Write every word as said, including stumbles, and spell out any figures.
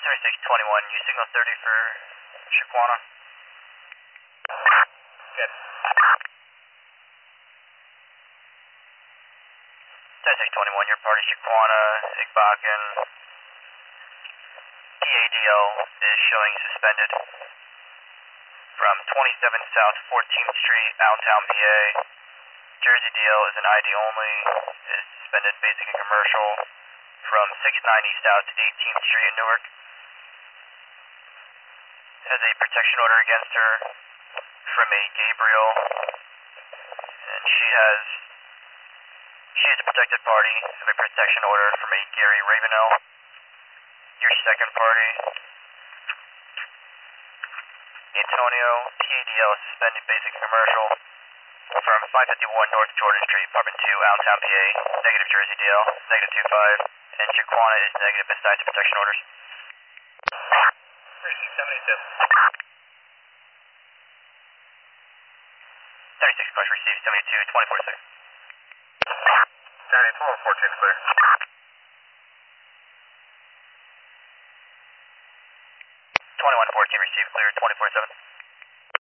seventy-six twenty-one, you signal thirty for Shaquana. Good. seventy-six twenty-one, your party Shaquana, Igbakan. P A D L is showing suspended from twenty-seven South fourteenth Street, Allentown, P A. Jersey D L is an I D only, is suspended basic and commercial from six ninety South eighteenth Street in Newark. Has a protection order against her from a Gabriel, and she has, she is a protected party of a protection order from a Gary Ravenel. Your second party, Antonio, P A D L suspended basic and commercial from five fifty-one North Jordan Street, apartment two, Allentown, P A, negative Jersey D L, negative two five, and Shaquana is negative besides the protection orders. thirty-six seventy-two. seventy-six question received, seventy-two, twenty-four six. ninety-four fourteen clear. twenty-one fourteen received, clear, twenty-four seven.